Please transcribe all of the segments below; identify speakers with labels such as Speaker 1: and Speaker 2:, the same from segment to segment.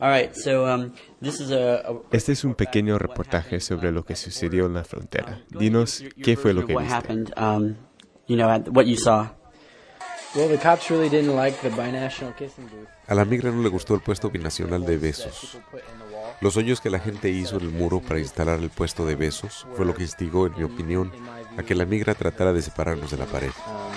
Speaker 1: Este es un pequeño reportaje sobre lo que sucedió en la frontera. Dinos, ¿qué fue lo que viste?
Speaker 2: A la migra no le gustó el puesto binacional de besos. Los hoyos que la gente hizo en el muro para instalar el puesto de besos fue lo que instigó, en mi opinión, a que la migra tratara de separarnos de la pared.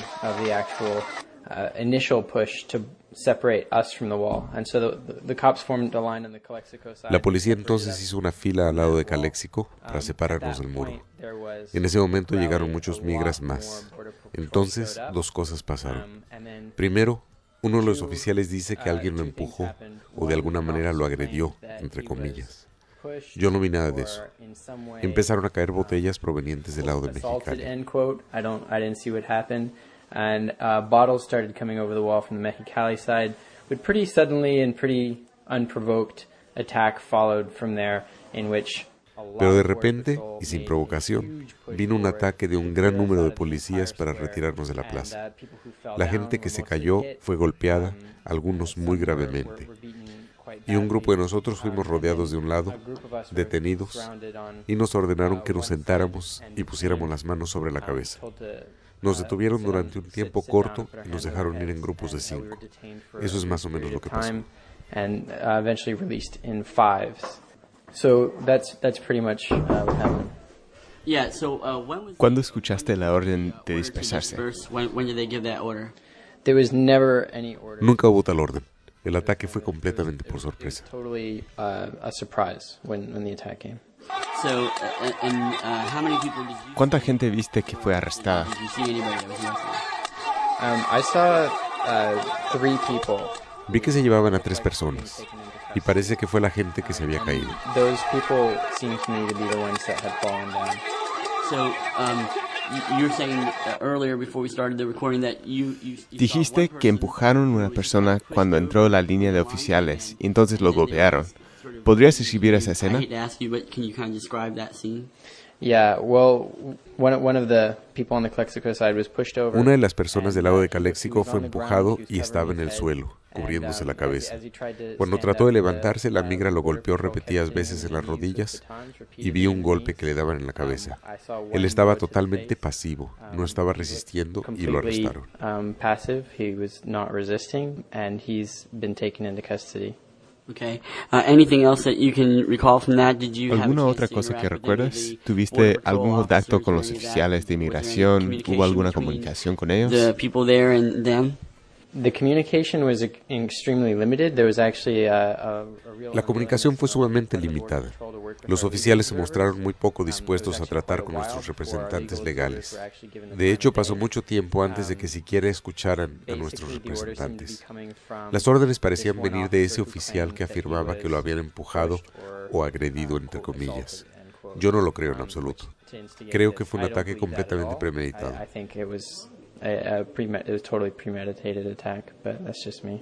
Speaker 2: La policía entonces hizo una fila al lado de Calexico para separarnos del muro. En ese momento llegaron muchos migras más. Entonces, dos cosas pasaron. Primero, uno de los oficiales dice que alguien lo empujó o de alguna manera lo agredió, entre comillas. Yo no vi nada de eso. Empezaron a caer botellas provenientes del lado de Mexicali.
Speaker 3: And bottles started coming over the wall from the Mexicali side, but pretty suddenly and pretty unprovoked attack followed from there, in which
Speaker 2: Pero de repente, y sin provocación, vino un ataque de un gran número de policías para retirarnos de la plaza. La gente que se cayó fue golpeada, algunos muy gravemente. Y un grupo de nosotros fuimos rodeados de un lado, detenidos, y nos ordenaron que nos sentáramos y pusiéramos las manos sobre la cabeza. Nos detuvieron durante un tiempo corto y nos dejaron ir en grupos de 5. Eso es más o menos lo que pasó.
Speaker 1: ¿Cuándo escuchaste la orden de dispersarse?
Speaker 2: Nunca hubo tal orden. El ataque fue completamente por sorpresa.
Speaker 1: ¿Cuánta gente viste que fue arrestada?
Speaker 2: Vi que se llevaban a 3 personas y parece que fue la gente que se había caído.
Speaker 1: Dijiste que empujaron a una persona cuando entró a la línea de oficiales y entonces lo golpearon. ¿Podrías describir esa escena?
Speaker 2: Una de las personas del lado de Calexico fue empujado y estaba en el suelo, cubriéndose la cabeza. Cuando trató de levantarse, la migra lo golpeó repetidas veces en las rodillas y vi un golpe que le daban en la cabeza. Él estaba totalmente pasivo, no estaba resistiendo y lo arrestaron.
Speaker 1: ¿Alguna otra cosa que recuerdas? ¿Tuviste algún contacto con los oficiales de inmigración? ¿Hubo alguna comunicación con ellos?
Speaker 2: La comunicación fue sumamente limitada. Los oficiales se mostraron muy poco dispuestos a tratar con nuestros representantes legales. De hecho, pasó mucho tiempo antes de que siquiera escucharan a nuestros representantes. Las órdenes parecían venir de ese oficial que afirmaba que lo habían empujado o agredido, entre comillas. Yo no lo creo en absoluto. Creo que fue un ataque completamente premeditado.
Speaker 3: It was totally premeditated attack, but that's just me.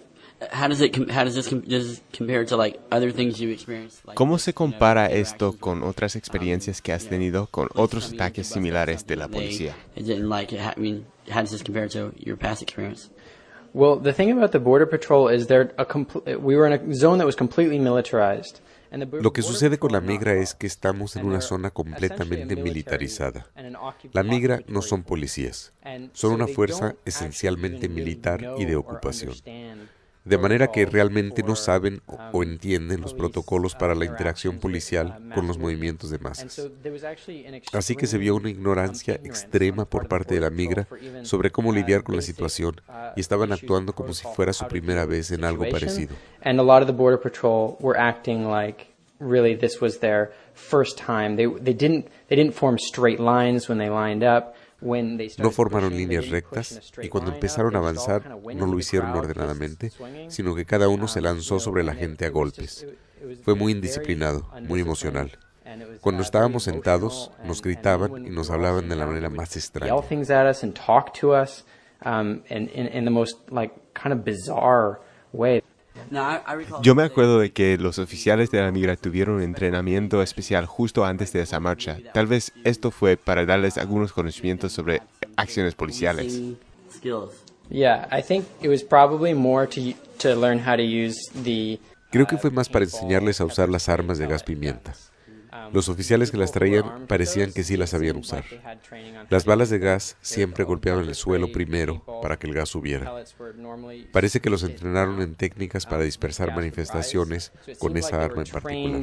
Speaker 1: ¿Cómo se compara esto con otras experiencias que has tenido con otros ataques similares de la policía?
Speaker 3: Well, the thing about the Border Patrol is we were in a zone that was completely militarized.
Speaker 2: Lo que sucede con la migra es que estamos en una zona completamente militarizada. La migra no son policías, son una fuerza esencialmente militar y de ocupación. De manera que realmente no saben o entienden los protocolos para la interacción policial con los movimientos de masas. Así que se vio una ignorancia extrema por parte de la migra sobre cómo lidiar con la situación y estaban actuando como si fuera su primera vez en algo parecido.
Speaker 3: And a lot of the Border Patrol were acting like really this was their first time. They didn't form straight lines when they lined up.
Speaker 2: No formaron líneas rectas y cuando empezaron a avanzar no lo hicieron ordenadamente, sino que cada uno se lanzó sobre la gente a golpes. Fue muy indisciplinado, muy emocional. Cuando estábamos sentados, nos gritaban y nos hablaban de la manera más extraña.
Speaker 1: Yo me acuerdo de que los oficiales de la migra tuvieron un entrenamiento especial justo antes de esa marcha. Tal vez esto fue para darles algunos conocimientos sobre acciones policiales.
Speaker 2: Creo que fue más para enseñarles a usar las armas de gas pimienta. Los oficiales que las traían parecían que sí las sabían usar. Las balas de gas siempre golpeaban el suelo primero para que el gas subiera. Parece que los entrenaron en técnicas para dispersar manifestaciones con esa arma en particular.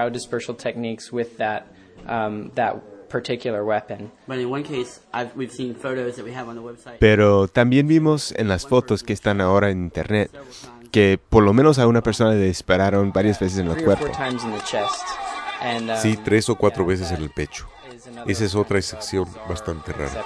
Speaker 1: Pero también vimos en las fotos que están ahora en internet que por lo menos a una persona le dispararon varias veces en el cuerpo.
Speaker 2: Sí, 3 o 4 veces en el pecho. Esa es otra excepción bastante rara.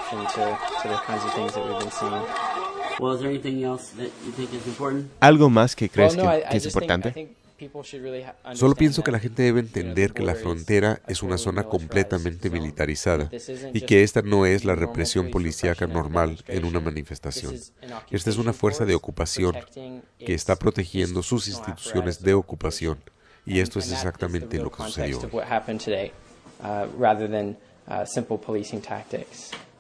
Speaker 1: ¿Algo más que crees que es importante?
Speaker 2: Solo pienso que la gente debe entender que la frontera es una zona completamente militarizada y que esta no es la represión policíaca normal en una manifestación. Esta es una fuerza de ocupación que está protegiendo sus instituciones de ocupación. Y esto es exactamente lo que sucedió.